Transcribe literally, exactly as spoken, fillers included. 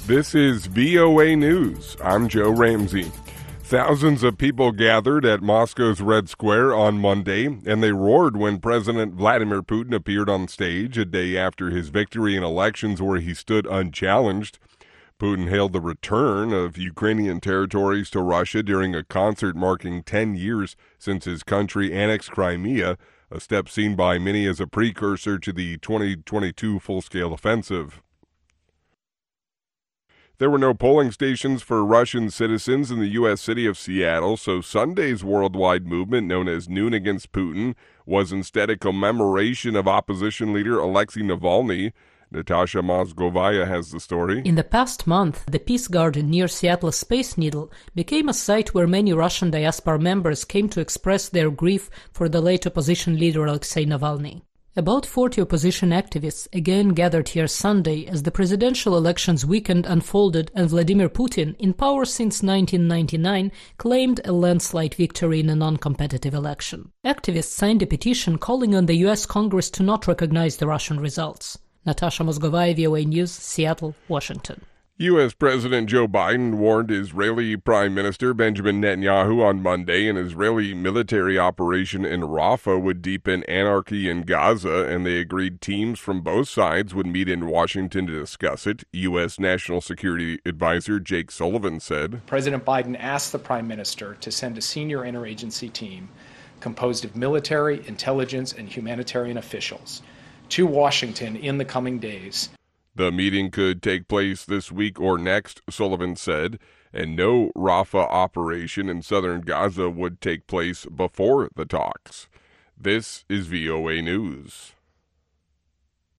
This is V O A News. I'm Joe Ramsey. Thousands of people gathered at Moscow's Red Square on Monday, and they roared when President Vladimir Putin appeared on stage a day after his victory in elections where he stood unchallenged. Putin hailed the return of Ukrainian territories to Russia during a concert marking ten years since his country annexed Crimea, a step seen by many as a precursor to the twenty twenty-two full-scale offensive. There were no polling stations for Russian citizens in the U S city of Seattle, so Sunday's worldwide movement, known as Noon Against Putin, was instead a commemoration of opposition leader Alexei Navalny. Natasha Mozgovaya has the story. In the past month, the Peace Garden near Seattle Space Needle became a site where many Russian diaspora members came to express their grief for the late opposition leader Alexei Navalny. About forty opposition activists again gathered here Sunday as the presidential elections weekend unfolded and Vladimir Putin, in power since nineteen ninety-nine, claimed a landslide victory in a non-competitive election. Activists signed a petition calling on the U S Congress to not recognize the Russian results. Natasha Mozgovaya, V O A News, Seattle, Washington. U S. President Joe Biden warned Israeli Prime Minister Benjamin Netanyahu on Monday an Israeli military operation in Rafah would deepen anarchy in Gaza, and they agreed teams from both sides would meet in Washington to discuss it. U S. National Security Advisor Jake Sullivan said, President Biden asked the Prime Minister to send a senior interagency team composed of military, intelligence, and humanitarian officials to Washington in the coming days. The meeting could take place this week or next, Sullivan said, and no Rafah operation in southern Gaza would take place before the talks. This is V O A News.